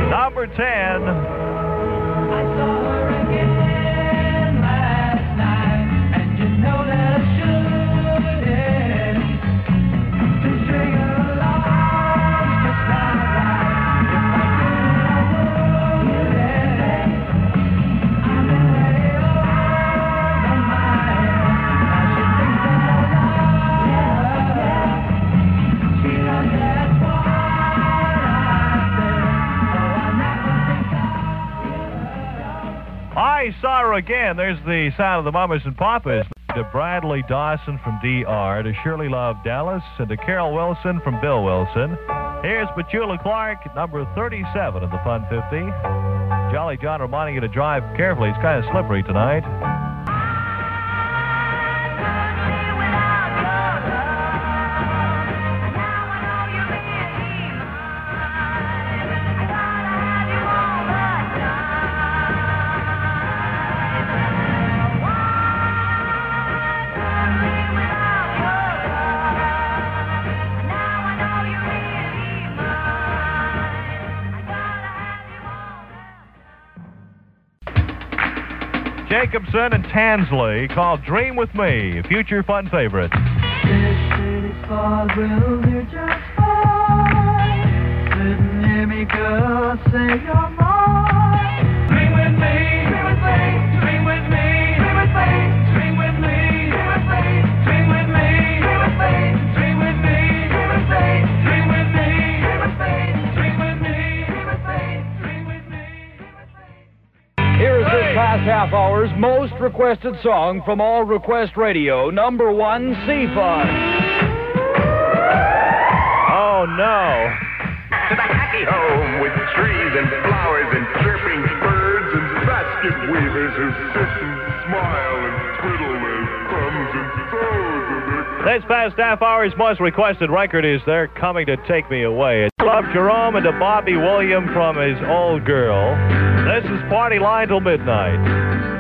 Number 10. I saw her again last night, and you know that I shouldn't. To string her along just like that. If I could, I would. I've been way over my head. Now she thinks that I love her. She knows that's what I said. So I never think I saw her again. There's the sound of the Mamas and Papas. To Bradley Dawson from DR, to Shirley Love Dallas, and to Carol Wilson from Bill Wilson. Here's Petula Clark, number 37 of the Fun 50. Jolly John reminding you to drive carefully. It's kind of slippery tonight. Jacobson and Tansley called Dream With Me, future fun favorite. This city fog will do just fine. Sitting near me, girl, say you're mine. Dream with me, dream with me, dream with me, dream with me, dream with me, dream with me, dream with me, dream with me, dream with me, dream with me, dream with me, dream with me, dream with me, dream with me, dream with me, dream with me. Here's this past half hour's most requested song from All Request Radio, number 1, Sea Fun. Oh, no. To the happy home with trees and flowers and chirping birds and basket weavers who sit and smile and twiddle their thumbs and toes. This past half hour's most requested record is They're Coming to Take Me Away. It's Bob Jerome and to Bobby William from his Old Girl. This is Party Line Till Midnight.